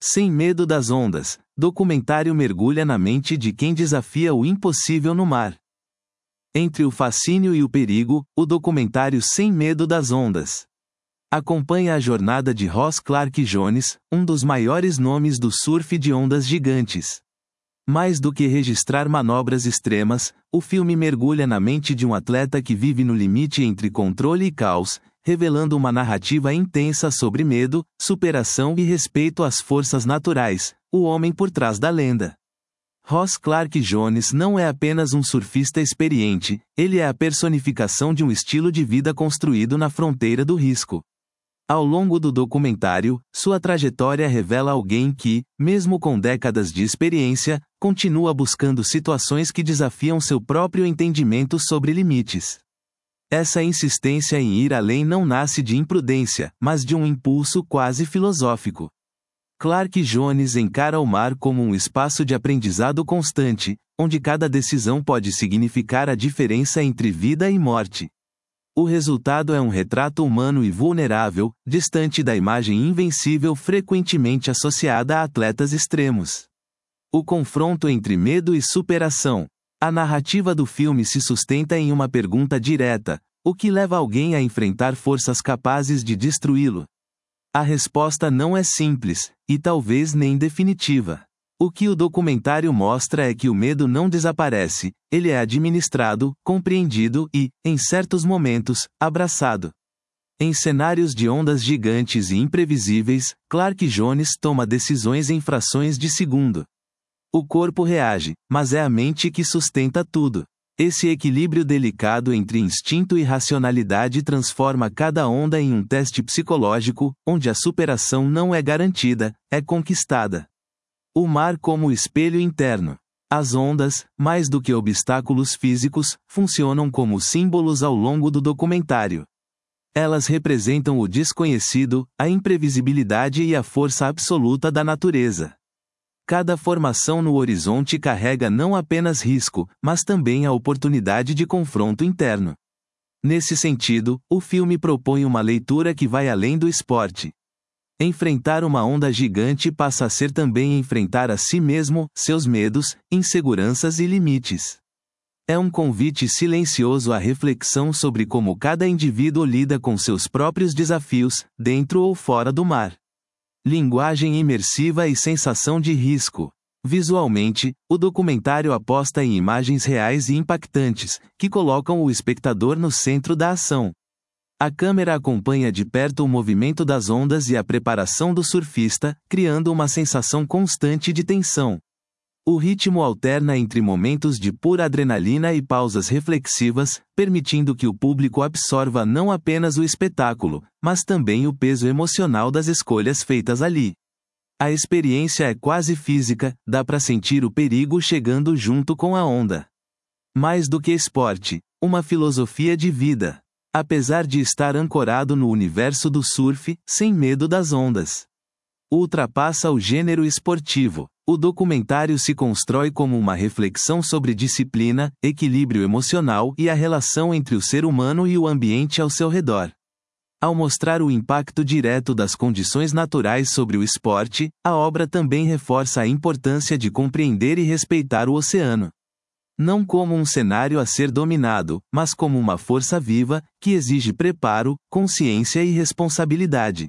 Sem Medo das Ondas, documentário mergulha na mente de quem desafia o impossível no mar. Entre o fascínio e o perigo, o documentário Sem Medo das Ondas acompanha a jornada de Ross Clark Jones, um dos maiores nomes do surf de ondas gigantes. Mais do que registrar manobras extremas, o filme mergulha na mente de um atleta que vive no limite entre controle e caos, revelando uma narrativa intensa sobre medo, superação e respeito às forças naturais, o homem por trás da lenda. Ross Clark Jones não é apenas um surfista experiente, ele é a personificação de um estilo de vida construído na fronteira do risco. Ao longo do documentário, sua trajetória revela alguém que, mesmo com décadas de experiência, continua buscando situações que desafiam seu próprio entendimento sobre limites. Essa insistência em ir além não nasce de imprudência, mas de um impulso quase filosófico. Clark Jones encara o mar como um espaço de aprendizado constante, onde cada decisão pode significar a diferença entre vida e morte. O resultado é um retrato humano e vulnerável, distante da imagem invencível frequentemente associada a atletas extremos. O confronto entre medo e superação. A narrativa do filme se sustenta em uma pergunta direta: o que leva alguém a enfrentar forças capazes de destruí-lo? A resposta não é simples, e talvez nem definitiva. O que o documentário mostra é que o medo não desaparece, ele é administrado, compreendido e, em certos momentos, abraçado. Em cenários de ondas gigantes e imprevisíveis, Clark Jones toma decisões em frações de segundo. O corpo reage, mas é a mente que sustenta tudo. Esse equilíbrio delicado entre instinto e racionalidade transforma cada onda em um teste psicológico, onde a superação não é garantida, é conquistada. O mar como espelho interno. As ondas, mais do que obstáculos físicos, funcionam como símbolos ao longo do documentário. Elas representam o desconhecido, a imprevisibilidade e a força absoluta da natureza. Cada formação no horizonte carrega não apenas risco, mas também a oportunidade de confronto interno. Nesse sentido, o filme propõe uma leitura que vai além do esporte. Enfrentar uma onda gigante passa a ser também enfrentar a si mesmo, seus medos, inseguranças e limites. É um convite silencioso à reflexão sobre como cada indivíduo lida com seus próprios desafios, dentro ou fora do mar. Linguagem imersiva e sensação de risco. Visualmente, o documentário aposta em imagens reais e impactantes, que colocam o espectador no centro da ação. A câmera acompanha de perto o movimento das ondas e a preparação do surfista, criando uma sensação constante de tensão. O ritmo alterna entre momentos de pura adrenalina e pausas reflexivas, permitindo que o público absorva não apenas o espetáculo, mas também o peso emocional das escolhas feitas ali. A experiência é quase física, dá para sentir o perigo chegando junto com a onda. Mais do que esporte, uma filosofia de vida. Apesar de estar ancorado no universo do surf, Sem Medo das Ondas ultrapassa o gênero esportivo. O documentário se constrói como uma reflexão sobre disciplina, equilíbrio emocional e a relação entre o ser humano e o ambiente ao seu redor. Ao mostrar o impacto direto das condições naturais sobre o esporte, a obra também reforça a importância de compreender e respeitar o oceano. Não como um cenário a ser dominado, mas como uma força viva, que exige preparo, consciência e responsabilidade.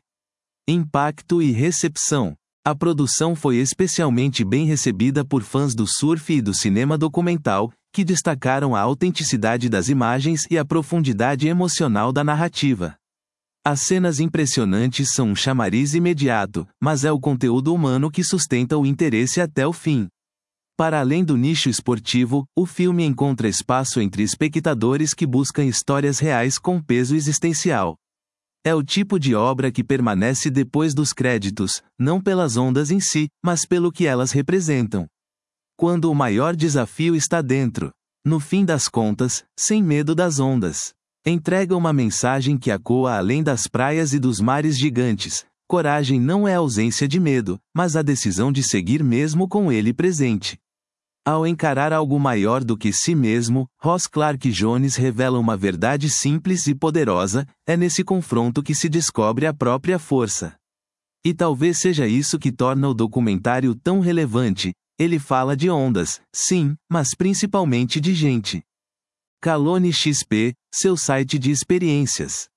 Impacto e recepção. A produção foi especialmente bem recebida por fãs do surf e do cinema documental, que destacaram a autenticidade das imagens e a profundidade emocional da narrativa. As cenas impressionantes são um chamariz imediato, mas é o conteúdo humano que sustenta o interesse até o fim. Para além do nicho esportivo, o filme encontra espaço entre espectadores que buscam histórias reais com peso existencial. É o tipo de obra que permanece depois dos créditos, não pelas ondas em si, mas pelo que elas representam. Quando o maior desafio está dentro. No fim das contas, Sem Medo das Ondas entrega uma mensagem que ecoa além das praias e dos mares gigantes. Coragem não é ausência de medo, mas a decisão de seguir mesmo com ele presente. Ao encarar algo maior do que si mesmo, Ross Clark Jones revela uma verdade simples e poderosa: é nesse confronto que se descobre a própria força. E talvez seja isso que torna o documentário tão relevante. Ele fala de ondas, sim, mas principalmente de gente. Calone XP, seu site de experiências.